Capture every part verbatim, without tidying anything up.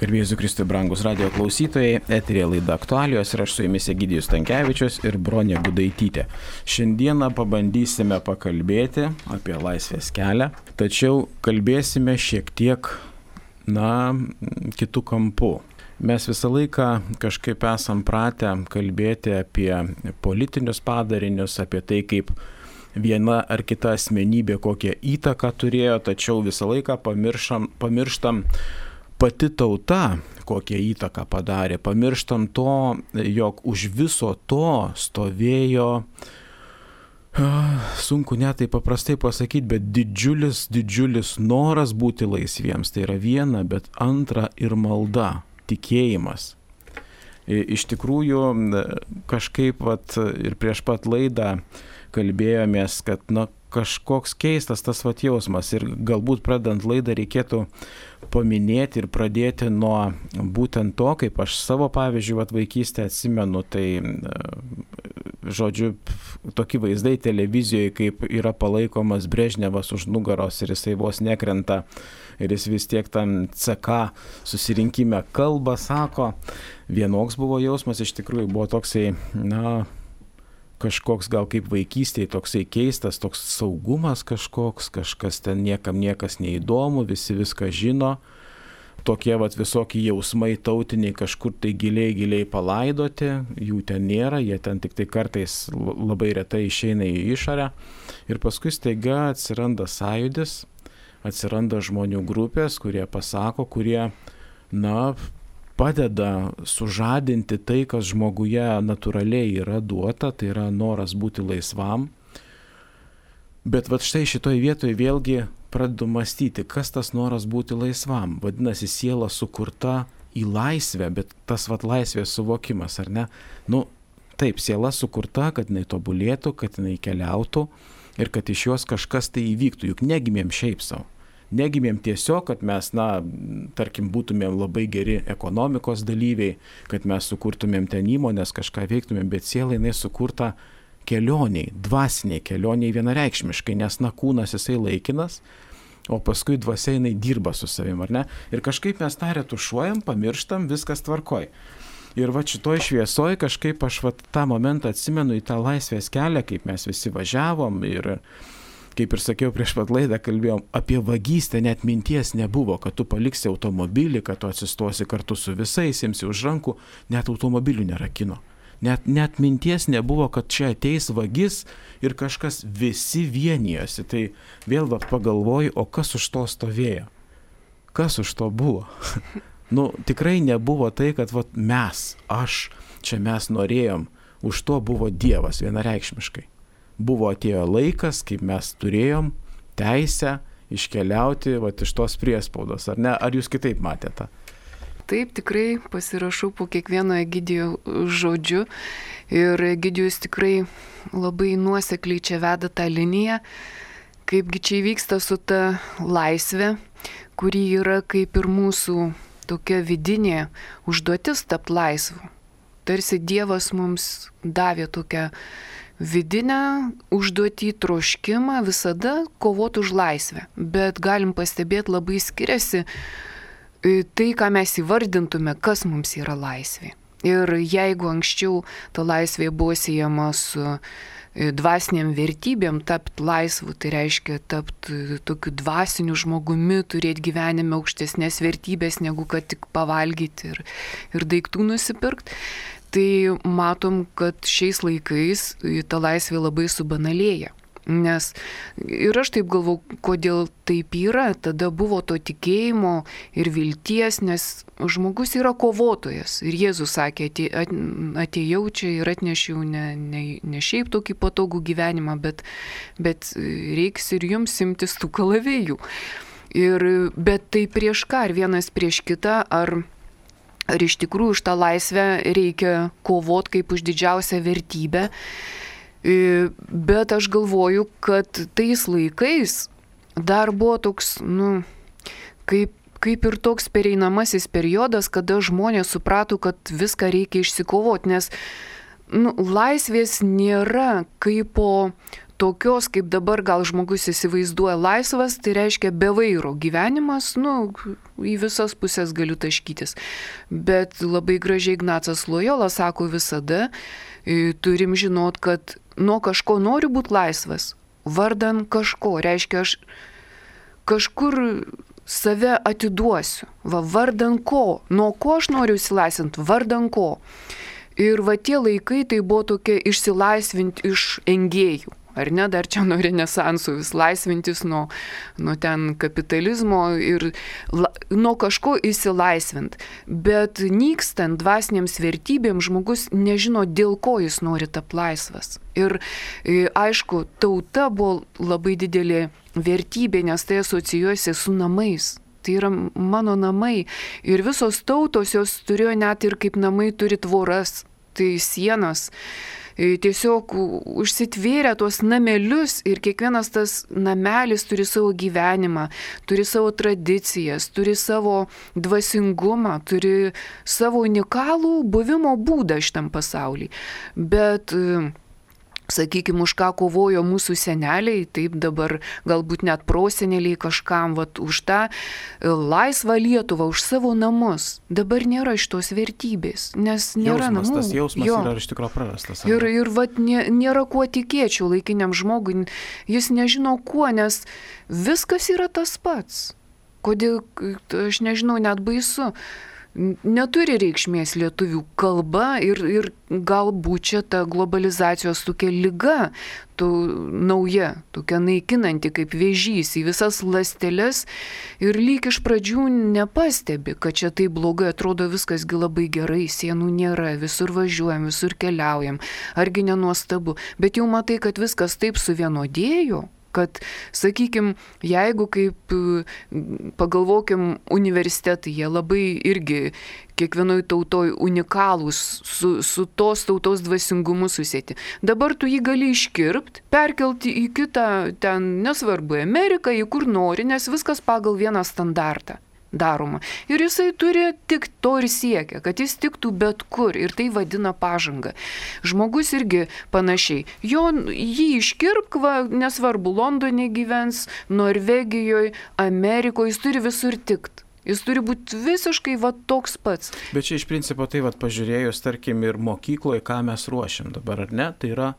Garbėjai Jėzui Kristui, brangus radio klausytojai, eterė laida Aktualijos ir aš su jumis Egidijus Stankevičius ir Bronė Gudaitytė. Šiandieną pabandysime pakalbėti apie laisvės kelią, tačiau kalbėsime šiek tiek, na, kitų kampų. Mes visą laiką kažkaip esam pratę kalbėti apie politinius padarinius, apie tai, kaip viena ar kita asmenybė kokią įtaką turėjo, tačiau visą laiką pamirštam, pamirštam pati tauta, kokią įtaką padarė. Pamirštam to, jog už viso to stovėjo, sunku net tai paprastai pasakyti, bet didžiulis, didžiulis noras būti laisviems. Tai yra viena, bet antra ir malda, tikėjimas. Iš tikrųjų, kažkaip vat, ir prieš pat laidą kalbėjomės, kad na, kažkoks keistas tas vat jausmas ir galbūt pradant laidą reikėtų paminėti ir pradėti nuo būtent to, kaip aš savo pavyzdžiui vat vaikystę atsimenu, tai žodžiu, tokie vaizdai televizijoje, kaip yra palaikomas Brežnevas už nugaros ir jisai vos nekrenta ir jis vis tiek tam C K susirinkime kalba, sako, vienoks buvo jausmas, iš tikrųjų buvo toksai, na, kažkoks gal kaip vaikystėje, toksai keistas, toks saugumas kažkoks, kažkas ten niekam niekas neįdomu, visi viską žino, tokie vat visokie jausmai tautiniai kažkur tai giliai, giliai palaidoti, jų ten nėra, jie ten tik tai kartais labai retai išeina į išorę ir paskui staiga atsiranda sąjūdis, atsiranda žmonių grupės, kurie pasako, kurie, na, padeda sužadinti tai, kas žmoguje natūraliai yra duota, tai yra noras būti laisvam. Bet vat štai šitoj vietoje vėlgi pradedu mąstyti, kas tas noras būti laisvam. Vadinasi, siela sukurta į laisvę, bet tas vat laisvės suvokimas, ar ne? Nu, taip, siela sukurta, kad jinai tobulėtų, kad jinai keliautų ir kad iš jos kažkas tai įvyktų, juk negimėm šiaip savo. Negimėm tiesiog, kad mes, na, tarkim, būtumėm labai geri ekonomikos dalyviai, kad mes sukurtumėm ten įmonės, kažką veiktumėm, bet siela jinai sukurta kelioniai, dvasiniai kelioniai vienareikšmiškai, nes, na, kūnas jisai laikinas, o paskui dvasia jinai dirba su savim, ar ne? Ir kažkaip mes tą retušuojam, pamirštam, viskas tvarkoj. Ir va šitoj šviesoj kažkaip aš va tą momentą atsimenu į tą laisvės kelią, kaip mes visi važiavom ir kaip ir sakiau prieš pat laidą, kalbėjom apie vagystę, net minties nebuvo, kad tu paliksi automobilį, kad tu atsistosi kartu su visais, imsi už rankų, net automobilių nerakino. Net, net minties nebuvo, kad čia ateis vagis ir kažkas visi vienijosi. Tai vėl vat pagalvoju, o kas už to stovėjo? Kas už to buvo? Nu, tikrai nebuvo tai, kad vat mes, aš, čia mes norėjom, už to buvo Dievas vienareikšmiškai. Buvo atėjo laikas, kaip mes turėjom teisę iškeliauti vat, iš tos priespaudos, ar ne? Ar jūs kitaip matėte? Taip, tikrai pasirašau po kiekvieno Egidijo žodžiu ir Egidijus tikrai labai nuosekliai čia veda tą liniją, kaipgi čia vyksta su ta laisvė, kuri yra kaip ir mūsų tokia vidinė užduotis tapti laisvu. Tarsi Dievas mums davė tokią vidinę užduotį, troškimą visada kovoti už laisvę. Bet galim pastebėti, labai skiriasi tai, ką mes įvardintume, kas mums yra laisvė. Ir jeigu anksčiau ta laisvė buvo siejama su dvasiniam vertybėm, tapti laisvu, tai reiškia tapti tokiu dvasiniu žmogumi, turėti gyvenime aukštesnės vertybės, negu kad tik pavalgyti ir, ir daiktų nusipirkti. Tai matom, kad šiais laikais ta laisvė labai subanalėja. Nes ir aš taip galvau, kodėl taip yra, tada buvo to tikėjimo ir vilties, nes žmogus yra kovotojas. Ir Jėzus sakė, atėjau čia ir atnešiau ne, ne, ne šiaip tokį patogų gyvenimą, bet, bet reiks ir jums imtis tų kalavėjų. Ir, bet tai prieš ką, ar vienas prieš kitą, ar... Ar iš tikrųjų už tą laisvę reikia kovoti kaip už didžiausią vertybę. Bet aš galvoju, kad tais laikais dar buvo toks, nu, kaip, kaip ir toks pereinamasis periodas, kada žmonės suprato, kad viską reikia išsikovoti, nes nu, laisvės nėra kaip po tokios, kaip dabar gal žmogus įsivaizduoja laisvas, tai reiškia be vairo gyvenimas, nu, į visas pusės galiu taškytis. Bet labai gražiai Ignacas Lojola sako visada, turim žinot, kad nuo kažko noriu būti laisvas, vardan kažko, reiškia aš kažkur save atiduosiu, va vardan ko, nuo ko aš noriu išsilaisvinti, vardan ko. Ir va tie laikai tai buvo tokie išsilaisvinti iš engėjų. Ar ne, dar čia nuo renesansų vis laisvintis nuo, nuo ten kapitalizmo ir la, nuo kažko įsilaisvint. Bet nykstant dvasinėms vertybėms žmogus nežino, dėl ko jis nori tapti laisvas. Ir aišku, tauta buvo labai didelė vertybė, nes tai asocijuosi su namais. Tai yra mano namai. Ir visos tautos jos turėjo net ir kaip namai turi tvoras, tai sienas. Tiesiog užsitvėrė tuos namelius ir kiekvienas tas namelis turi savo gyvenimą, turi savo tradicijas, turi savo dvasingumą, turi savo unikalų buvimo būdą šitam pasaulyje. Bet sakykime, už ką kovojo mūsų seneliai, taip dabar galbūt net proseneliai kažkam, vat, už tą laisvą Lietuvą, už savo namus. Dabar nėra šitos vertybės, nes nėra jausmas, namų. Tas jausmas jo. Yra iš tikrųjų prarastas. Ir, ir vat, nė, nėra kuo tikėčiau laikiniam žmogui, jis nežino kuo, nes viskas yra tas pats. Kodėl, aš nežinau, net baisu. Neturi reikšmės lietuvių kalba ir, ir galbūt čia ta globalizacijos tokia liga, to, nauja, tokia naikinanti kaip vėžys į visas ląsteles ir lyg iš pradžių nepastebi, kad čia tai blogai, atrodo viskasgi labai gerai, sienų nėra, visur važiuojam, visur keliaujam, argi nenuostabu, bet jau matai, kad viskas taip suvienodėjo. Kad, sakykime, jeigu kaip pagalvokim universitetai, jie labai irgi kiekvienoj tautoj unikalūs, su, su tos tautos dvasingumu susėti. Dabar tu jį gali iškirpti, perkelti į kitą, ten nesvarbu, Ameriką, į kur nori, nes viskas pagal vieną standartą daroma. Ir jisai turi tik to ir siekia, kad jis tiktų bet kur ir tai vadina pažanga. Žmogus irgi panašiai. Jo, jį iškirpk, va, nesvarbu, Londone gyvens, Norvegijoje, Amerikoje, jis turi visur tikt. Jis turi būti visiškai va toks pats. Bet čia iš principo tai va pažiūrėjus, tarkim, ir mokykloje, ką mes ruošiam dabar, ar ne, tai yra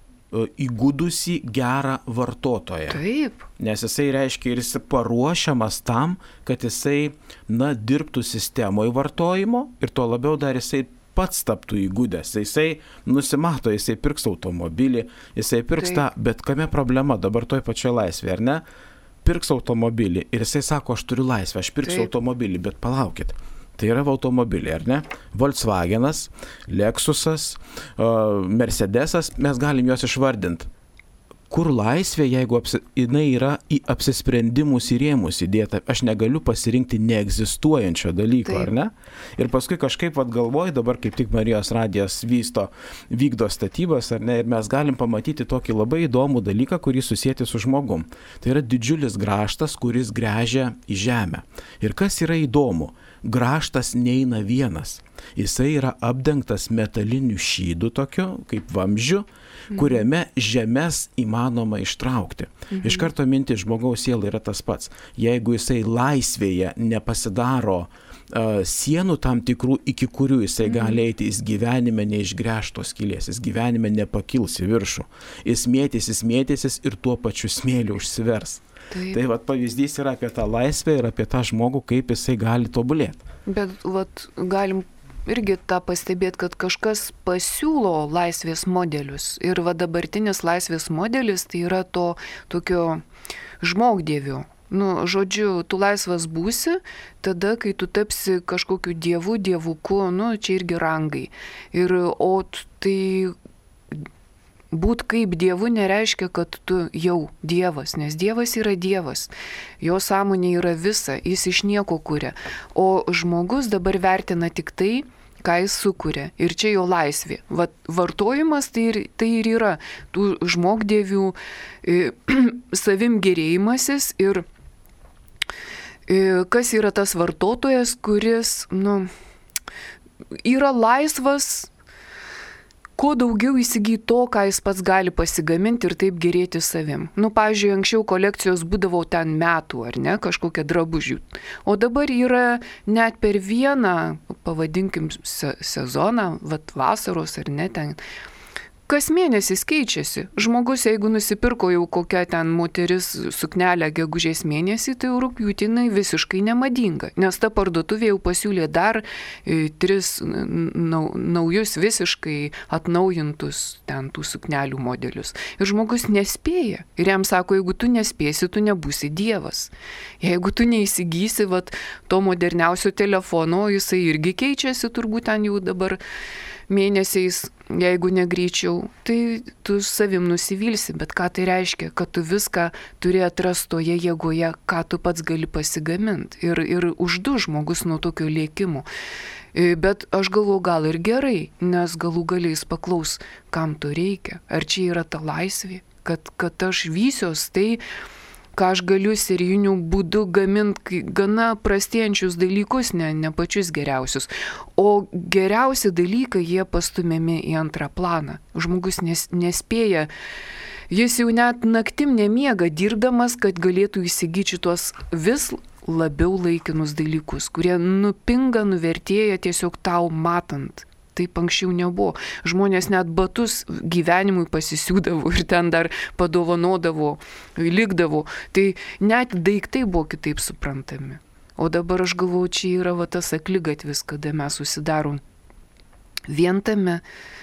įgudusi gerą vartotoją. Taip. Nes jisai reiškia ir jis paruošiamas tam, kad jisai, na, dirbtų sistemoje vartojimo ir tuo labiau dar jisai pats taptų įgudęs. Jisai nusimato, jisai pirks automobilį, jisai pirks tą, bet kame problema dabar toj pačioj laisvėje, ar ne? Pirks automobilį ir jisai sako, aš turiu laisvę, aš pirksiu Taip. automobilį, bet palaukit. Tai yra automobiliai, ar ne? Volkswagenas, Lexusas, Mercedesas, mes galim juos išvardinti. Kur laisvė, jeigu apsi, jinai yra į apsisprendimus į rėmus įdėta, aš negaliu pasirinkti neegzistuojančio dalyko, Taip. ar ne? Ir paskui kažkaip vat galvoju, dabar kaip tik Marijos radijas vysto, vykdo statybas, ar ne? Ir mes galim pamatyti tokį labai įdomų dalyką, kurį susijęti su žmogum. Tai yra didžiulis grąžtas, kuris gręžia į žemę. Ir kas yra įdomu? Grąžtas neina vienas. Jisai yra apdengtas metaliniu šydu tokiu, kaip vamzdžiu, kuriame žemes įmanoma ištraukti. Mhm. Iš karto mintis žmogaus siela yra tas pats. Jeigu jisai laisvėje nepasidaro uh, sienų tam tikrų, iki kurių jisai mhm. gali eiti, jis gyvenime neišgręžtos skylės, jis gyvenime nepakils į viršų. Jis mėtysis, mėtysis ir tuo pačiu smėliu užsivers. Taip. Tai vat pavyzdys yra apie tą laisvę ir apie tą žmogų, kaip jisai gali tobulėti. Bet vat galim irgi tą pastebėti, kad kažkas pasiūlo laisvės modelius. Ir va dabartinis laisvės modelis tai yra to tokio žmogdievių. Nu, žodžiu, tu laisvas būsi, tada, kai tu tapsi kažkokiu dievu, dievuku, nu, čia irgi rangai. Ir, o tai būt kaip dievu nereiškia, kad tu jau dievas, nes dievas yra dievas. Jo sąmonė yra visa, jis iš nieko kuria. O žmogus dabar vertina tik tai, ką jis sukuria. Ir čia jo laisvė. Vat, vartojimas tai ir, tai ir yra tų žmogdievių e, savim gerėjimasis ir e, kas yra tas vartotojas, kuris nu, yra laisvas kuo daugiau įsigyt to, ką jis pats gali pasigaminti ir taip gerėti savim. Nu, pavyzdžiui, anksčiau kolekcijos būdavo ten metų, ar ne, kažkokie drabužių. O dabar yra net per vieną, pavadinkim, se- sezoną, vat vasaros ar ne ten. Kas mėnesis keičiasi. Žmogus, jeigu nusipirko jau kokią ten moteris suknelę gegužės mėnesį, tai jau rugpjūtinai visiškai nemadinga. Nes ta parduotuvė jau pasiūlė dar e, tris nau, naujus visiškai atnaujintus ten tų suknelių modelius. Ir žmogus nespėja. Ir jam sako, jeigu tu nespėsi, tu nebūsi dievas. Jeigu tu neįsigysi vat, to moderniausio telefono, jisai irgi keičiasi, turbūt ten jau dabar mėnesiais, jeigu negreičiau, tai tu savim nusivilsi, bet ką tai reiškia, kad tu viską turi atrasti toje jėgoje, ką tu pats gali pasigaminti ir, ir uždu žmogus nuo tokio lėkimo. Bet aš galvoju, gal ir gerai, nes galų galiais paklaus, kam to reikia, ar čia yra ta laisvė, kad, kad aš vysios tai, ką aš galiu serijiniu būdu gaminti gana prastėjančius dalykus, ne, ne pačius geriausius. O geriausi dalykai jie pastumiami į antrą planą. Žmogus nes, nespėja, jis jau net naktim nemiega dirbdamas, kad galėtų įsigyti tuos vis labiau laikinus dalykus, kurie nupinga, nuvertėja tiesiog tau matant. Taip anksčiau nebuvo. Žmonės net batus gyvenimui pasisiūdavo ir ten dar padovanodavo, likdavo. Tai net daiktai buvo kitaip suprantami. O dabar aš galvoju, čia yra va tas akligatvis, kada mes susidarom vien tame,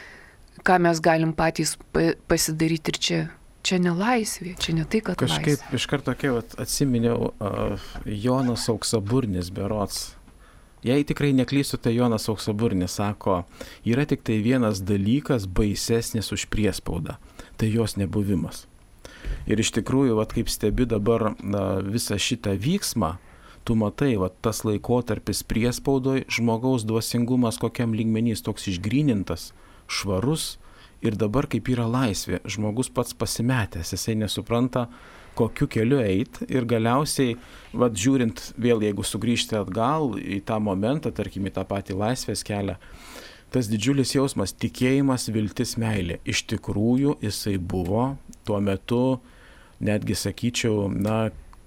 ką mes galim patys pasidaryti ir čia. Čia ne laisvė, čia ne tai, kad Kažkaip laisvė. iš karto tokia atsiminiau uh, Jonas Auksaburnis berods. Jei tikrai neklystu, tai Jonas Auksaburnis sako, yra tik tai vienas dalykas baisesnis už priespaudą, tai jos nebuvimas. Ir iš tikrųjų, vat, kaip stebi dabar na, visą šitą vyksmą, tu matai, vat, tas laikotarpis priespaudoj, žmogaus dvasingumas kokiam lygmenys toks išgrynintas, švarus ir dabar kaip yra laisvė, žmogus pats pasimetęs, jisai nesupranta, kokiu keliu eit ir galiausiai, vat, žiūrint vėl, jeigu sugrįžti atgal į tą momentą, tarkim, į tą patį laisvės kelią, tas didžiulis jausmas, tikėjimas, viltis, meilė. Iš tikrųjų, jisai buvo tuo metu, netgi sakyčiau, na,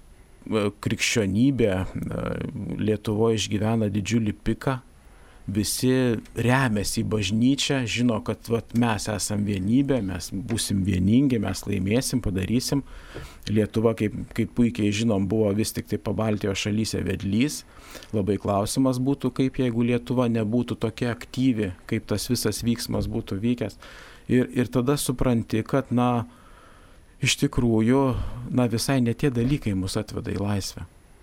krikščionybė Lietuvoje išgyvena didžiulį piką. Visi remiasi į bažnyčią, žino, kad vat, mes esam vienybė, mes būsim vieningi, mes laimėsim, padarysim. Lietuva, kaip, kaip puikiai žinom, buvo vis tik tai Pabaltijos šalyse vedlys. Labai klausimas būtų, kaip jeigu Lietuva nebūtų tokia aktyvi, kaip tas visas vyksmas būtų vykęs. Ir, ir tada supranti, kad, na, iš tikrųjų, na, visai ne tie dalykai mus atveda į laisvę.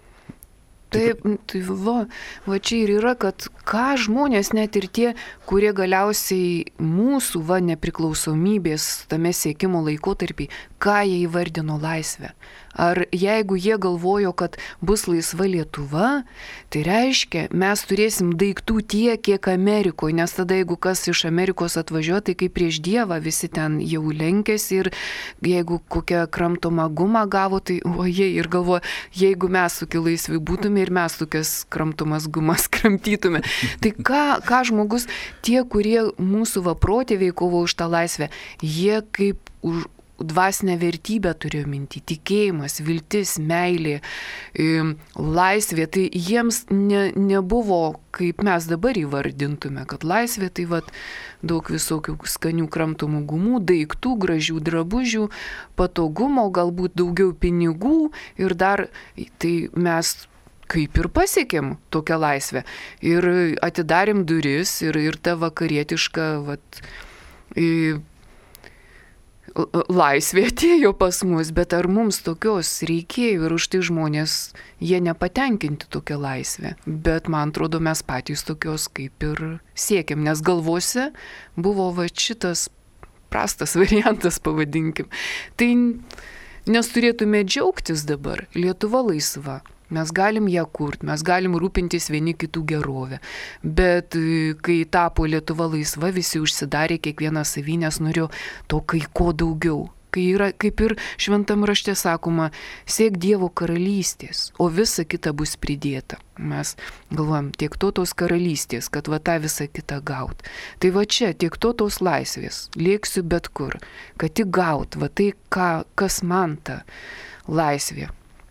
Taip, tai va, va čia ir yra, kad ką žmonės, net ir tie, kurie galiausiai mūsų va nepriklausomybės tame siekimo laikotarpį, ką jie įvardino laisvę. Ar jeigu jie galvojo, kad bus laisva Lietuva, tai reiškia, mes turėsim daiktų tiek, kiek Amerikoje, nes tada jeigu kas iš Amerikos atvažiuoja, tai kaip prieš Dievą visi ten jau lenkėsi ir jeigu kokią kramtomą gumą gavo, tai oje ir galvoja, jeigu mes tokie laisvi būtume ir mes tokias kramtomas gumas kramtytume. Tai ką, ką žmogus, tie, kurie mūsų va protėviai kovo už tą laisvę, jie kaip už dvasinę vertybę turėjo minti, tikėjimas, viltis, meilė, laisvė, tai jiems ne, nebuvo, kaip mes dabar įvardintume, kad laisvė tai vat, daug visokių skanių kramtomų gumų, daiktų, gražių drabužių, patogumo, galbūt daugiau pinigų ir dar tai mes kaip ir pasiekėm tokią laisvę ir atidarėm duris ir, ir ta vakarietiška vat, į, laisvė atėjo pas mus, bet ar mums tokios reikėjo ir už tai žmonės, jie nepatenkinti tokią laisvę. Bet man atrodo, mes patys tokios kaip ir siekiam, nes galvose buvo va šitas prastas variantas, pavadinkim. Tai nes turėtume džiaugtis dabar, Lietuva laisva. Mes galim ją kurti, mes galim rūpintis vieni kitų gerovę. Bet kai tapo Lietuva laisva, visi užsidarė, kiekvienas savy, nes norėjo to kai ko daugiau. kai yra, kaip ir šventam rašte sakoma, siek Dievo karalystės, o visa kita bus pridėta. Mes galvojam, tiek to tos karalystės, kad va tą visą kitą gaut. Tai va čia, tiek to tos laisvės, lėksiu bet kur, kad tik gaut, va tai, ką, kas man ta laisvė.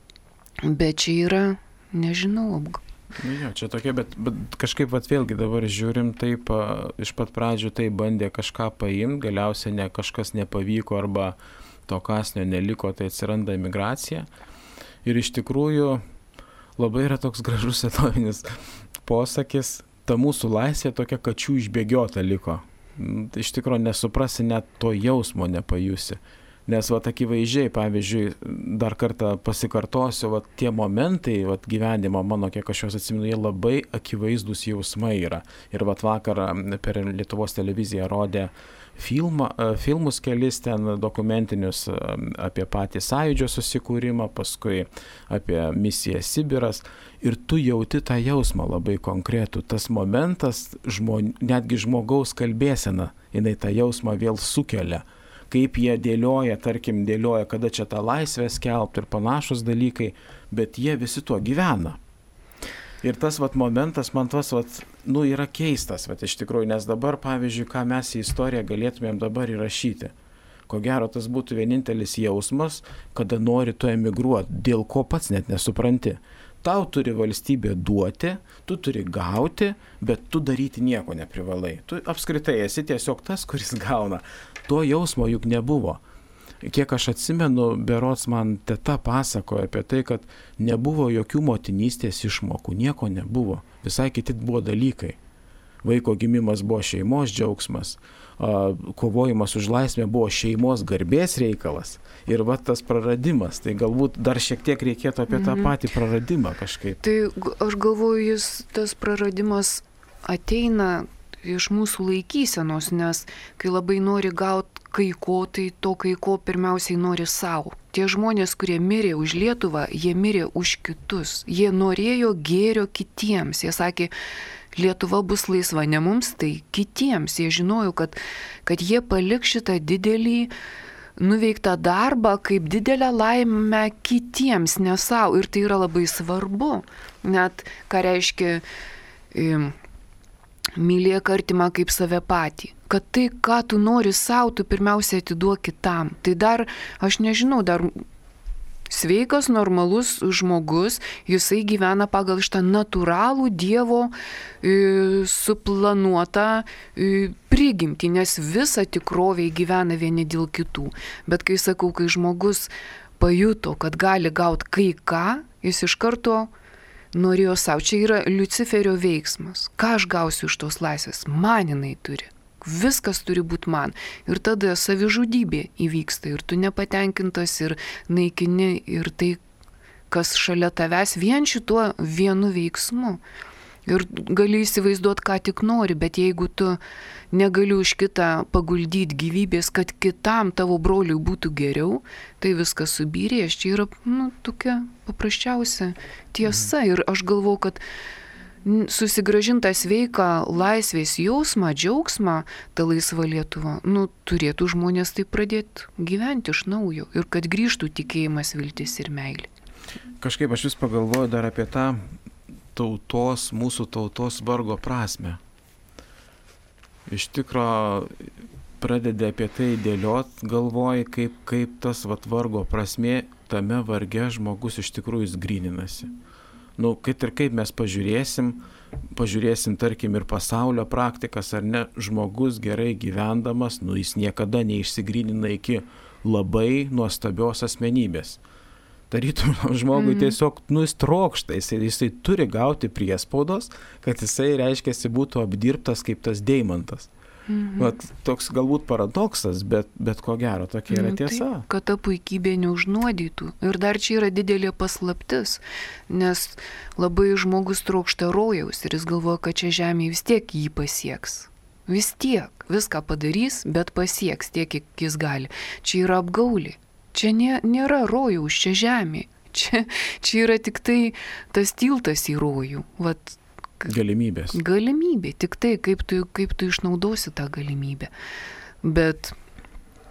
Bet čia yra, nežinau, Nu jo, čia tokia, bet, bet kažkaip vat vėlgi dabar žiūrim, taip iš pat pradžių tai bandė kažką paimti, galiausiai ne, kažkas nepavyko arba to kasnio neliko, tai atsiranda emigracija. Ir iš tikrųjų labai yra toks gražus senovinis posakis, ta mūsų laisvė tokia kačių išbėgiota liko. Iš tikrųjų nesuprasi, net to jausmo nepajusi. Nes vat akivaizdžiai, pavyzdžiui, dar kartą pasikartosiu, vat tie momentai vat gyvenimo mano, kiek aš juos atsimenu, jie labai akivaizdus jausmai yra. Ir vat vakar per Lietuvos televiziją rodė filmą, filmus kelis ten dokumentinius apie patį Sąjūdžio susikūrimą, paskui apie misiją Sibiras. Ir tu jauti tą jausmą labai konkretų. Tas momentas, žmon, netgi žmogaus kalbėsena, jinai tą jausmą vėl sukelia. Kaip jie dėlioja, tarkim, dėlioja, kada čia tą laisvę skelbti ir panašus dalykai, bet jie visi tuo gyvena. Ir tas vat momentas man tas vat, nu, yra keistas, vat, iš tikrųjų, nes dabar, pavyzdžiui, ką mes į istoriją galėtumėm dabar įrašyti. Ko gero, tas būtų vienintelis jausmas, kada nori tu emigruoti, dėl ko pats net nesupranti. Tau turi valstybė duoti, tu turi gauti, bet tu daryti nieko neprivalai. Tu apskritai esi tiesiog tas, kuris gauna. To jausmo juk nebuvo. Kiek aš atsimenu, berods man teta pasakojo apie tai, kad nebuvo jokių motinystės išmokų, nieko nebuvo. Visai kiti buvo dalykai. Vaiko gimimas buvo šeimos džiaugsmas, kovojimas už laisvę buvo šeimos garbės reikalas. Ir va tas praradimas, tai galbūt dar šiek tiek reikėtų apie tą patį praradimą kažkaip. Tai aš galvoju, jis tas praradimas ateina iš mūsų laikysenos, nes kai labai nori gauti kai ko, tai to kai ko pirmiausiai nori savo. Tie žmonės, kurie mirė už Lietuvą, jie mirė už kitus. Jie norėjo gėrio kitiems. Jie sakė, Lietuva bus laisva ne mums, tai kitiems. Jie žinojo, kad, kad jie paliks šitą didelį nuveiktą darbą kaip didelę laimę kitiems, ne savo. Ir tai yra labai svarbu. Net ką reiškia um, mylėk artimą kaip save patį. Kad tai, ką tu nori savo, tu pirmiausia atiduok kitam. Tai dar, aš nežinau, dar sveikas, normalus žmogus, jisai gyvena pagal šitą natūralų Dievo e, suplanuotą e, prigimtį, nes visa tikrovė gyvena vieni dėl kitų. Bet kai sakau, kai žmogus pajuto, kad gali gauti kai ką, jis iš karto norėjo savo. Čia yra Liuciferio veiksmas. Ką aš gausiu iš tos laisvės? Man jinai turi. Viskas turi būti man. Ir tada savižudybė įvyksta. Ir tu nepatenkintas ir naikini ir tai, kas šalia tavęs vien šituo vienu veiksmu. Ir gali įsivaizduoti, ką tik nori, bet jeigu tu negali už kitą paguldyti gyvybės, kad kitam tavo broliui būtų geriau, tai viskas subyrės. Čia yra, nu, tokia paprasčiausia tiesa. Mhm. Ir aš galvau, kad susigrąžintą sveiką laisvės jausmą, džiaugsmą, ta laisva Lietuva, nu, turėtų žmonės taip pradėti gyventi iš naujo ir kad grįžtų tikėjimas, viltis ir meilė. Kažkaip aš vis pagalvoju dar apie tą tautos, mūsų tautos vargo prasme. Iš tikro pradedi apie tai dėliot, galvoji, kaip, kaip tas vat, vargo prasmė, tame varge žmogus iš tikrųjų jis gryninasi. Nu, kad ir kaip mes pažiūrėsim, pažiūrėsim, tarkim, ir pasaulio praktikas, ar ne, žmogus gerai gyvendamas, nu, jis niekada neišsigrynina iki labai nuostabios asmenybės. Tarytum, žmogui mm-hmm. tiesiog, nu, jis trokšta, jisai, jisai turi gauti priespaudos, kad jisai, reiškiasi, būtų apdirbtas kaip tas deimantas. Mhm. Vat, toks galbūt paradoksas, bet, bet ko gero, tokia yra tiesa. Taip, kad ta puikybė neužnuodytų. Ir dar čia yra didelė paslaptis, nes labai žmogus trokšta rojaus ir jis galvoja, kad čia žemėje vis tiek jį pasieks. Vis tiek. Viską padarys, bet pasieks tiek, kiek jis gali. Čia yra apgaulė. Čia nė, nėra rojaus, čia žemė. Čia, čia yra tik tai tas tiltas į rojų. Vat, Galimybės. Galimybė, tik tai, kaip tu, kaip tu išnaudosi tą galimybę. Bet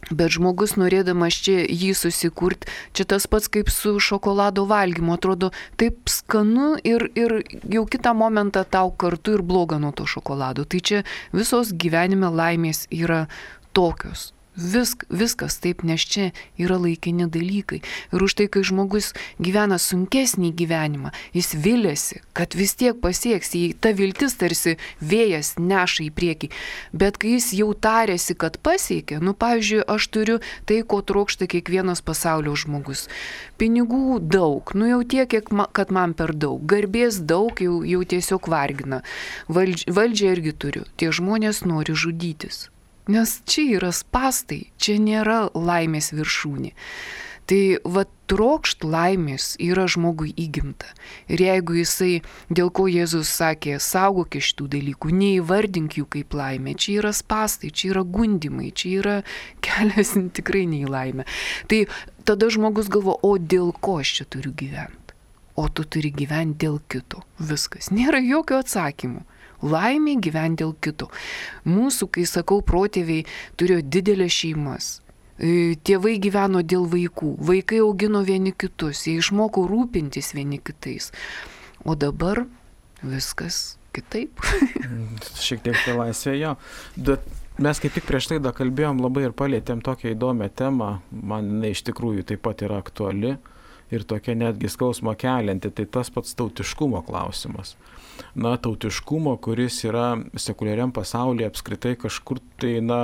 Bet žmogus norėdamas čia jį susikurti, čia tas pats kaip su šokolado valgymu, atrodo taip skanu ir, ir jau kitą momentą tau kartu ir bloga nuo to šokolado. Tai čia visos gyvenime laimės yra tokios. Visk, viskas taip, nes čia yra laikini dalykai. Ir už tai, kai žmogus gyvena sunkesnį gyvenimą, jis viliasi, kad vis tiek pasieks, jį ta viltis tarsi vėjas neša į priekį. Bet kai jis jau tarėsi, kad pasiekė, nu pavyzdžiui, aš turiu tai, ko trokšta kiekvienas pasaulio žmogus. Pinigų daug, nu jau tiek, kiek ma, kad man per daug. Garbės daug, jau, jau tiesiog vargina. Valdž, valdžią irgi turiu. Tie žmonės nori žudytis. Nes čia yra spastai, čia nėra laimės viršūnė. Tai va trokšt laimės yra žmogui įgimta. Ir jeigu jisai, dėl ko Jėzus sakė, saugok iš tų dalykų, neįvardink jų kaip laimė, čia yra spastai, čia yra gundimai, čia yra kelias tikrai ne į laimę. Tai tada žmogus galvo, o dėl ko aš čia turiu gyventi? O tu turi gyventi dėl kito. Viskas. Nėra jokio atsakymo. Laimė gyventi dėl kito. Mūsų, kai sakau, protėviai turėjo didelės šeimas. Tėvai gyveno dėl vaikų. Vaikai augino vieni kitus. Jie išmoko rūpintis vieni kitais. O dabar viskas kitaip. Šiek tiek tai laisvėjo. Bet mes kaip tik prieš tai da kalbėjom labai ir palėtėm tokią įdomią temą. Man jinai iš tikrųjų taip pat yra aktuali. Ir tokia netgi skausmo kelianti, tai tas pats tautiškumo klausimas. Na, tautiškumo, kuris yra sekuliariam pasaulyje apskritai kažkur tai, na,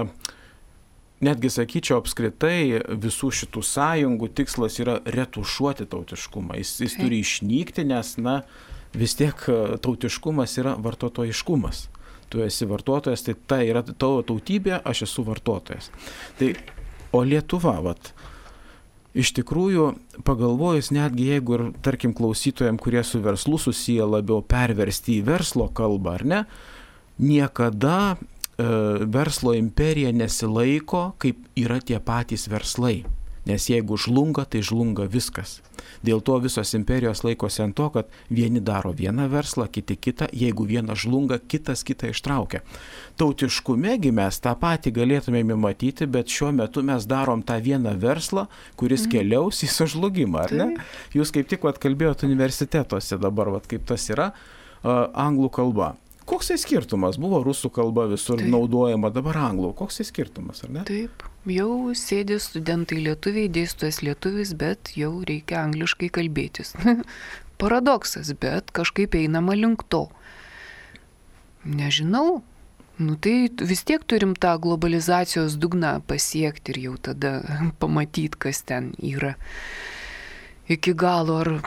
netgi sakyčiau, apskritai visų šitų sąjungų tikslas yra retušuoti tautiškumą. Jis, jis turi išnykti, nes, na, vis tiek tautiškumas yra vartotojiškumas. Tu esi vartotojas, tai tai yra tavo tautybė, aš esu vartotojas. Tai, o Lietuva, vat, iš tikrųjų, pagalvojus, netgi jeigu ir, tarkim, klausytojams, kurie su verslu susiję, labiau perversti į verslo kalbą, ar ne, niekada e, verslo imperija nesilaiko, kaip yra tie patys verslai. Nes jeigu žlunga, tai žlunga viskas. Dėl to visos imperijos laikosi ant to, kad vieni daro vieną verslą, kiti kitą, jeigu vienas žlunga, kitas kitą ištraukia. Tautiškumegi mes tą patį galėtumėme matyti, bet šiuo metu mes darom tą vieną verslą, kuris mm. keliaus į sužlugimą, ar ne? Jūs kaip tik vat, kalbėjote universitetuose dabar, vat, kaip tas yra, uh, anglų kalba. Koks tai skirtumas? Buvo rusų kalba visur Taip. naudojama, dabar anglų. Koks tai skirtumas, ar ne? Taip, jau sėdė studentai lietuviai, dėstytojas lietuvis, bet jau reikia angliškai kalbėtis. Paradoksas, bet kažkaip einama link to. Nežinau, nu tai vis tiek turim tą globalizacijos dugną pasiekti ir jau tada pamatyti, kas ten yra. Iki galo ar...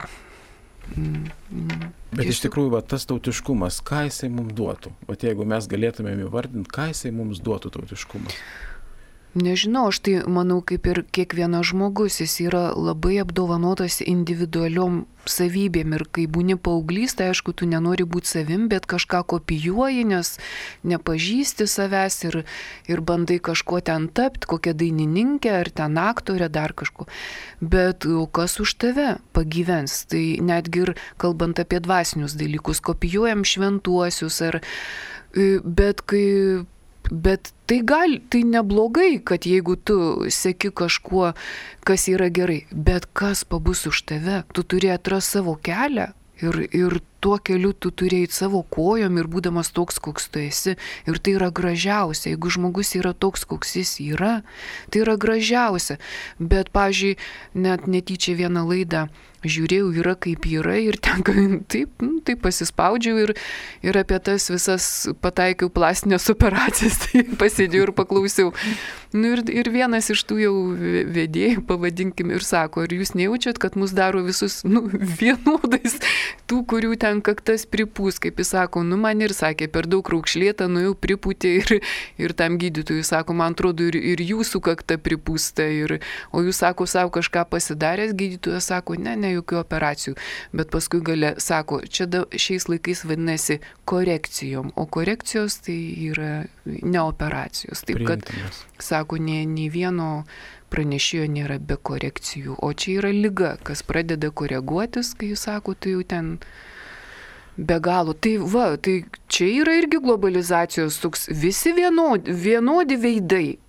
Bet iš tikrųjų, va, tas tautiškumas, ką jisai mums duotų? O jeigu mes galėtumėm įvardinti, ką jisai mums duotų tautiškumas? Nežinau, aš tai manau, kaip ir kiekvienas žmogus, jis yra labai apdovanotas individualiom savybėm ir kai būni paauglys, tai aišku, tu nenori būti savim, bet kažką kopijuoji, nes nepažįsti savęs ir, ir bandai kažko ten tapti, kokią dainininkė ar ten aktorė, dar kažko. Bet kas už tave pagyvens, tai netgi ir kalbant apie dvasinius dalykus, kopijuojam šventuosius, ar, bet kai Bet tai, gal, tai neblogai, kad jeigu tu seki kažkuo, kas yra gerai, bet kas pabus už tave, tu turi atrasti savo kelią ir, ir tuo keliu tu turi eiti savo kojom ir būdamas toks, koks tu esi. Ir tai yra gražiausia, jeigu žmogus yra toks, koks jis yra, tai yra gražiausia. Bet, pavyzdžiui, net netyčia vieną laidą žiūrėjau, yra kaip yra ir ten taip, nu, taip pasispaudžiau ir, ir apie tas visas pataikiau plastinės operacijas, tai pasėdėjau ir paklausiau. Nu, ir, ir vienas iš tų jau vedėjų, pavadinkim, ir sako, ar jūs nejaučiat, kad mus daro visus nu, vienodais, tų, kurių ten kaktas pripūs, kaip jis sako, nu man ir sakė, per daug raukšlėta, nu jau pripūtė ir, ir tam gydytojui sako, man atrodo, ir, ir jūsų kakta pripūsta, ir, o jūs sako, savo kažką pasidaręs, gydytojas sako, ne, ne, jokių operacijų, bet paskui gale sako, čia da, šiais laikais vadinasi korekcijom, o korekcijos tai yra ne operacijos. Taip kad, sako, ne, ne vieno pranešėjo nėra be korekcijų, o čia yra liga, kas pradeda koreguotis, kai jūs sako, tai jau ten be galo. Tai va, tai čia yra irgi globalizacijos toks, visi vienodi, vienodi veidai.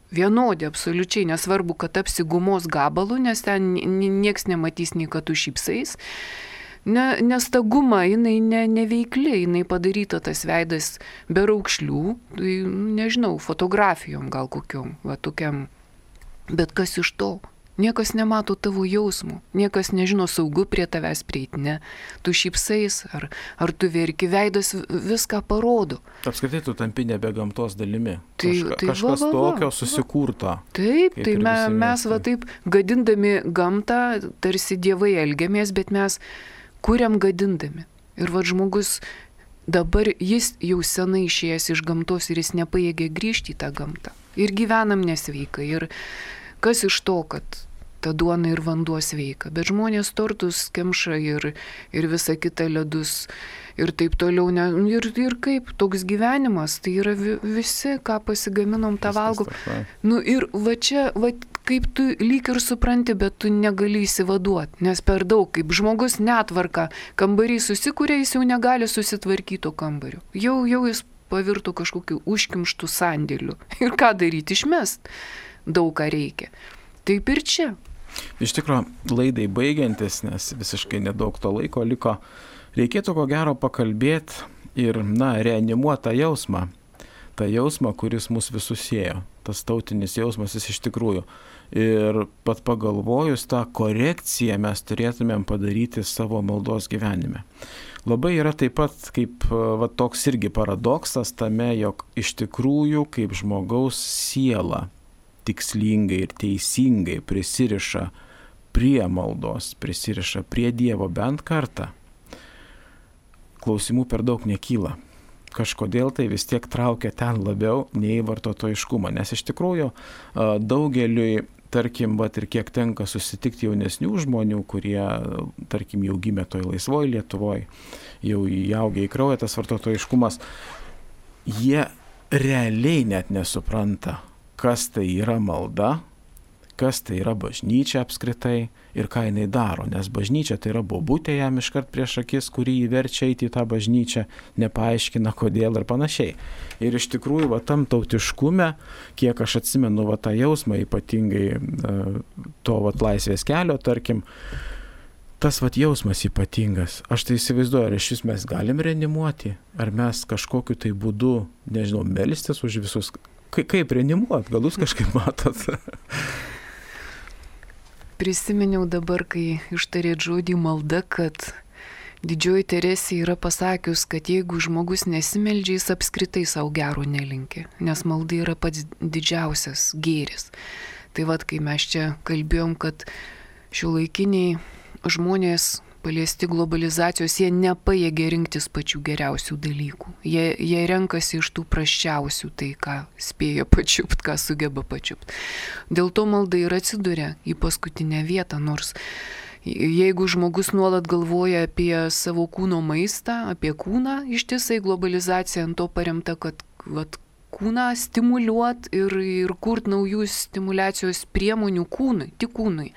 Vienodi, absoliučiai, nesvarbu, kad tapsi gumos gabalu, nes ten nieks nematys, nei kad tu šypsais. Ne, nes ta guma, jinai ne, neveikli, jinai padaryta tas veidas be raukšlių, tai nežinau, fotografijom gal kokiom, va tokiam. Bet kas iš to? Niekas nemato tavo jausmų, niekas nežino saugu prie tavęs prieiti, ne. Tu šypsais, ar, ar tu verki, veidas viską parodo. Apskritai tu tampi nebe gamtos dalimi. Tai, Kažka, tai kažkas va, va, tokio va. susikurta. Taip, tai me, mes va taip gadindami gamtą, tarsi dievai elgiamės, bet mes kuriam gadindami. Ir va žmogus dabar, jis jau senai išėjęs iš gamtos ir jis nepajėgia grįžti į tą gamtą. Ir gyvenam nesveikai. Ir kas iš to, kad ta duona ir vanduo sveika, bet žmonės tortus kemša ir, ir visa kita ledus ir taip toliau. Ne, ir, ir kaip toks gyvenimas, tai yra vi, visi, ką pasigaminom, tą valgom. Nu ir va čia, va, kaip tu lyg ir supranti, bet tu negali įsivaduoti, nes per daug, kaip žmogus netvarka, kambarį susikūrė, jis jau negali susitvarkyti to kambario. Jau, jau jis pavirto kažkokiu užkimštų sandėliu. Ir ką daryti, išmest daug ką reikia. Taip ir čia. Iš tikrųjų, laidai baigiantis, nes visiškai nedaug to laiko liko, reikėtų ko gero pakalbėti ir, na, reanimuoti tą jausmą. tą jausmą, kuris mus visus siejo. Tas tautinis jausmas jis iš tikrųjų. Ir pat pagalvojus tą korekciją mes turėtumėm padaryti savo maldos gyvenime. Labai yra taip pat kaip va, toks irgi paradoksas tame, jog iš tikrųjų kaip žmogaus siela tikslingai ir teisingai prisiriša prie maldos, prisiriša prie Dievo bent kartą, klausimų per daug nekyla. Kažkodėl tai vis tiek traukia ten labiau nei vartotojiškumą, nes iš tikrųjų daugeliui, tarkim, vat, ir kiek tenka susitikti jaunesnių žmonių, kurie, tarkim, jau gimė toj laisvoj Lietuvoj, jau įaugė į kraują tas vartotojiškumas, jie realiai net nesupranta, kas tai yra malda, kas tai yra bažnyčia apskritai ir ką jinai daro, nes bažnyčia tai yra bobutė jam iškart prieš akis, kurį įverčia eiti į tą bažnyčią, nepaaiškina kodėl ir panašiai. Ir iš tikrųjų, va, tam tautiškume, kiek aš atsimenu va, tą jausmą, ypatingai to va, laisvės kelio, tarkim, tas va, jausmas ypatingas. Aš tai įsivaizduoju, ar iš vis mes galim reanimuoti, ar mes kažkokiu tai būdu, nežinau, melstis už visus. Ka- kaip reanimuoti, gal jūs kažkaip matot? Prisiminiau dabar, kai ištarėt žodį malda, kad didžioji Teresė yra pasakius, kad jeigu žmogus nesimeldžia, jis apskritai savo gero nelinki, nes malda yra pats didžiausias gėris. Tai vad, kai mes čia kalbėjom, kad šiuolaikiniai žmonės paliesti globalizacijos, jie nepajėgia rinktis pačių geriausių dalykų. Jie, jie renkasi iš tų prasčiausių, tai ką spėjo pačiupt, ką sugeba pačiupt. Dėl to malda ir atsiduria į paskutinę vietą, nors jeigu žmogus nuolat galvoja apie savo kūno maistą, apie kūną, ištisai globalizacija ant to paremta, kad vat, kūną stimuliuot ir, ir kurt naujų stimulacijos priemonių kūnui, tik kūnui.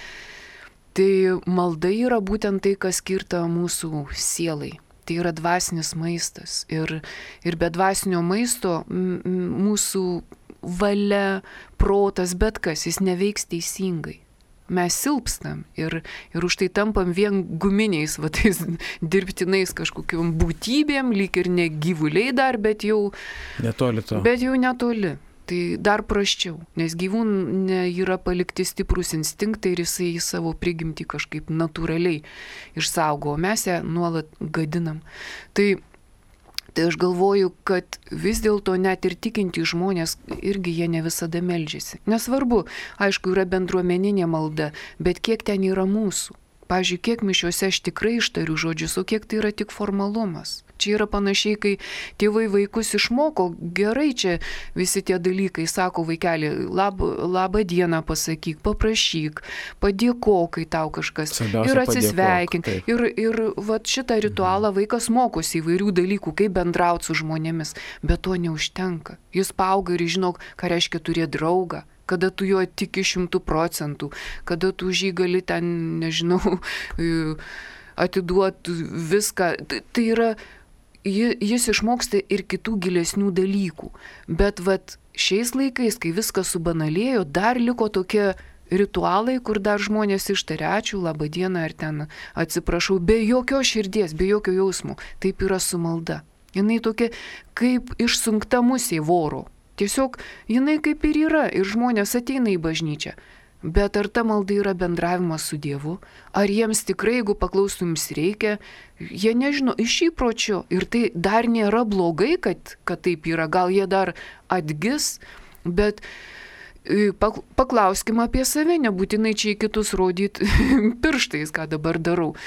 Tai malda yra būtent tai, kas skirta mūsų sielai. Tai yra dvasinis maistas. Ir, ir be dvasinio maisto m- m- mūsų valia, protas, bet kas, jis neveiks teisingai. Mes silpstam ir, ir už tai tampam vien guminiais, va, tais dirbtinais kažkokiom būtybėm, lyg ir ne gyvuliai dar, bet jau netoli to. Bet jau netoli. Tai dar prasčiau, nes gyvūnai yra palikti stiprus instinktai ir jisai į savo prigimtį kažkaip natūraliai išsaugo, o mes ją nuolat gadinam. Tai, tai aš galvoju, kad vis dėlto net ir tikinti žmonės irgi jie ne visada meldžiasi. Nesvarbu, aišku, yra bendruomeninė malda, bet kiek ten yra mūsų. Pavyzdžiui, kiek mišiuose aš tikrai ištariu žodžius, o kiek tai yra tik formalumas. Čia yra panašiai, kai tėvai vaikus išmoko, gerai čia visi tie dalykai, sako vaikeli, lab, labą dieną pasakyk, paprašyk, padėkok, kai tau kažkas Svarbiausia, ir atsisveikink. padėkok, ir ir vat, šitą ritualą vaikas mokosi įvairių dalykų, kaip bendrauti su žmonėmis, bet to neužtenka. Jis paauga ir žino, ką reiškia turėti draugą. Kada tu jo tiki šimtų procentų, kada tu už jį gali ten, nežinau, atiduoti viską. Tai, tai yra jis išmoksta ir kitų gilesnių dalykų. Bet vat šiais laikais, kai viskas subanalėjo, dar liko tokie ritualai, kur dar žmonės ištaria ačiū, labą dieną ar ten atsiprašau, be jokios širdies, be jokio jausmo. Taip yra su malda. Jinai tokia kaip išsunkta musė voro. Tiesiog jinai kaip ir yra ir žmonės ateina į bažnyčią. Bet ar ta malda yra bendravimas su Dievu? Ar jiems tikrai, jeigu paklaustų jums reikia, jie nežino iš įpročio. Ir tai dar nėra blogai, kad, kad taip yra. Gal jie dar atgis, bet paklauskim apie save, nebūtinai čia į kitus rodyti pirštais, ką dabar darau.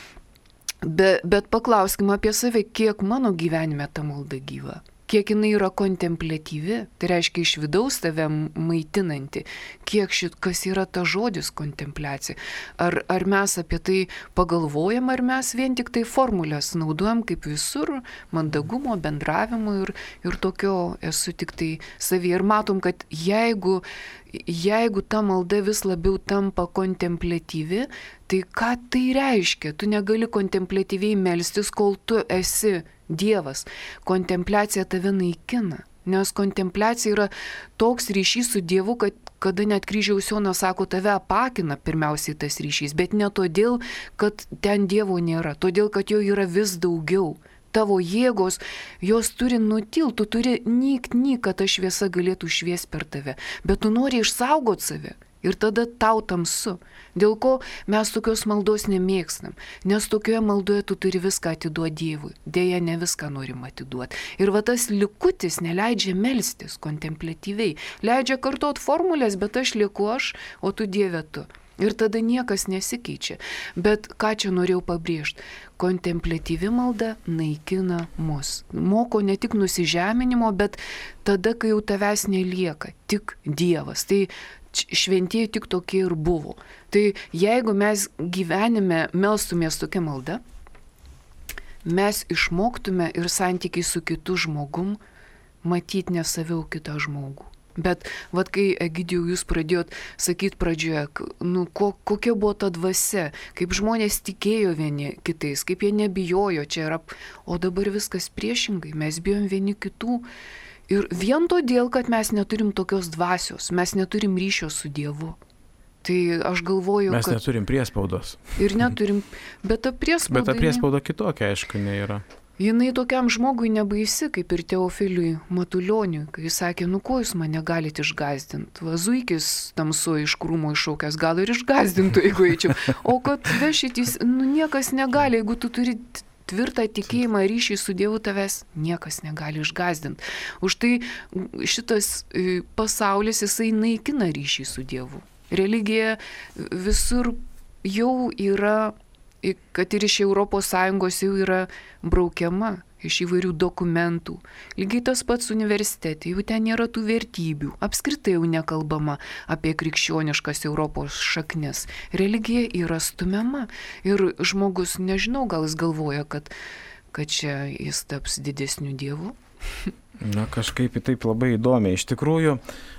Be, bet paklauskim apie save, kiek mano gyvenime ta malda gyva. Kiek jinai yra kontempliatyvi, tai reiškia iš vidaus tave maitinanti, kiek šit, kas yra ta žodis kontempliacija. Ar, ar mes apie tai pagalvojam, ar mes vien tik tai formulės naudojam kaip visur, mandagumo, bendravimo ir, ir tokio esu tik tai savyje. Ir matom, kad jeigu, jeigu ta malda vis labiau tampa kontempliatyvi, tai ką tai reiškia? Tu negali kontempliatyviai melstis, kol tu esi Dievas. Kontempliacija tave naikina, nes kontempliacija yra toks ryšys su Dievu, kad kada net kryžiaus Jonas sako, tave apakina pirmiausiai tas ryšys, bet ne todėl, kad ten Dievo nėra, todėl, kad jo yra vis daugiau. Tavo jėgos, jos turi nutilti, tu turi nykt, nykt, kad ta šviesa galėtų šviesti per tave, bet tu nori išsaugoti save. Ir tada tau tamsu. Dėl ko mes tokios maldos nemėgstam. Nes tokioje maldoje tu turi viską atiduoti Dievui. Deja, ne viską norim atiduoti. Ir va tas likutis neleidžia melstis kontempliatyviai. Leidžia kartot formulės, bet aš lieku aš, o tu Dieve tu. Ir tada niekas nesikeičia. Bet ką čia norėjau pabrėžti? Kontempliatyvi malda naikina mus. Moko ne tik nusižeminimo, bet tada, kai jau tavęs nelieka, tik Dievas. Tai šventieji tik tokie ir buvo. Tai jeigu mes gyvenime melstumės tokia malda, mes išmoktume ir santykiai su kitu žmogum matyti ne saviau kitą žmogų. Bet vat kai Egidijau jūs pradėjot sakyti pradžioje, nu, ko, kokia buvo ta dvasia, kaip žmonės tikėjo vieni kitais, kaip jie nebijojo, čia yra, o dabar viskas priešingai, mes bijom vieni kitų. Ir vien todėl, kad mes neturim tokios dvasios, mes neturim ryšio su Dievu. Tai aš galvoju, mes kad... Mes neturim priespaudos. Ir neturim, bet ta priespauda... Bet ta priespauda kitokia, aišku, nėra. Jinai tokiam žmogui nebaisi, kaip ir Teofiliui Matulioniui, kai jis sakė, nu ko jūs mane galite išgazdinti? Vazuikis tamsu iš krūmo iššaukęs, gal ir išgazdintų, jeigu eičiau. O kad vešitys, nu niekas negali, jeigu tu turi... tvirtą tikėjimą ryšį su Dievu, tavęs niekas negali išgazdinti. Už tai šitas pasaulis, jisai naikina ryšį su Dievu. Religija visur jau yra, kad ir iš Europos Sąjungos jau yra braukiama, iš įvairių dokumentų. Lygiai tas pats universitete, jau ten nėra tų vertybių. Apskritai jau nekalbama apie krikščioniškas Europos šaknis. Religija yra stumiama. Ir žmogus, nežinau, gal jis galvoja, kad, kad čia jis taps didesniu Dievu. Na, kažkaip taip labai įdomiai. Iš tikrųjų,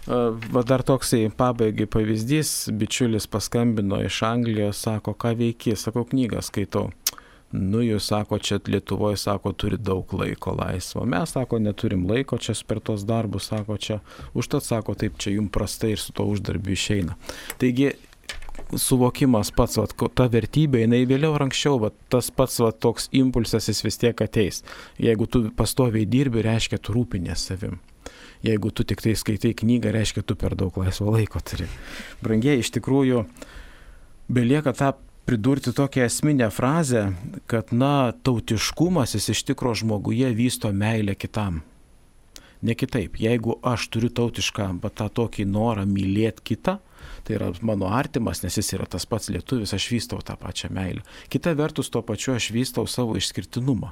va dar toksai pabaigai pavyzdys, bičiulis paskambino iš Anglijos, sako, ką veiki, sako, knygą skaitau. Nu, jūs sako, čia Lietuvoje, sako, turi daug laiko laisvo. Mes, sako, neturim laiko čia per tos darbus, sako, čia. Užtat, sako, taip, čia jums prastai ir su to uždarbiu išeina. Taigi, suvokimas pats, vat, ta vertybė, jinai vėliau ar anksčiau, vat, tas pats vat, toks impulsas jis vis tiek ateis. Jeigu tu pastoviai dirbi, reiškia, tu rūpinės savim. Jeigu tu tik tai skaitai knygą, reiškia, tu per daug laisvo laiko turi. Brangiai, iš tikrųjų, belieka tą pridurti tokią esminę frazę, kad, na, tautiškumas jis iš tikro žmoguje vysto meilę kitam. Ne kitaip, jeigu aš turiu tautišką, bet tą tokį norą mylėti kitą, tai yra mano artimas, nes jis yra tas pats lietuvis, aš vystau tą pačią meilę. Kita vertus, tuo pačiu aš vystau savo išskirtinumą.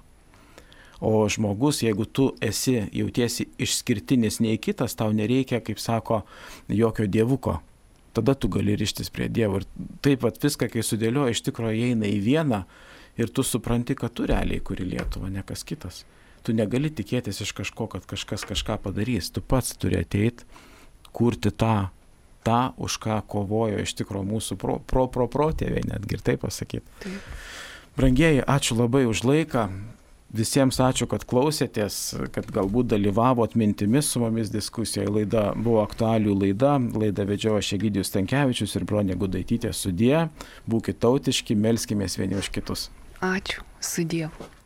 O žmogus, jeigu tu esi, jautiesi išskirtinis nei kitas, tau nereikia, kaip sako, jokio dievuko. Tada tu gali rištis prie Dievo. Ir taip pat viską, kai sudėlioja, iš tikrųjų eina į vieną ir tu supranti, kad tu realiai kuri Lietuvą, ne kas kitas. Tu negali tikėtis iš kažko, kad kažkas kažką padarys. Tu pats turi ateiti, kurti tą, tą, už ką kovojo iš tikrųjų mūsų pro, pro, pro protėviai, netgi ir taip pasakyti. Taip. Brangieji, ačiū labai už laiką. Visiems ačiū, kad klausėtės, kad galbūt dalyvavot mintimis su mumis diskusijoje. Laida buvo aktualių laida. Laidą vedžiojo aš Egidijus Stankevičius ir Bronė Gudaitytė. Sudie, būkit tautiški, melskimės vieni už kitus. Ačiū, sudie.